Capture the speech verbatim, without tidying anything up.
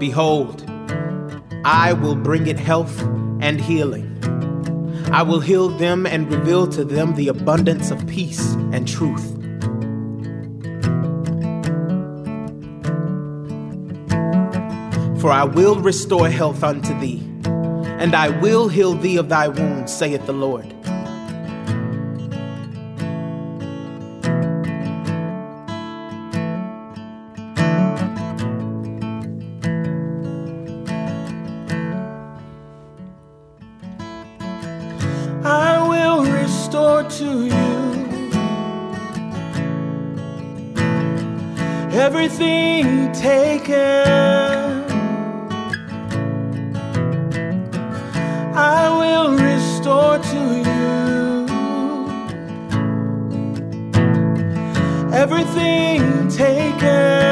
Behold, I will bring it health and healing. I will heal them and reveal to them the abundance of peace and truth. For I will restore health unto thee, and I will heal thee of thy wounds, saith the Lord. I will restore to you everything taken. I will restore to you everything taken.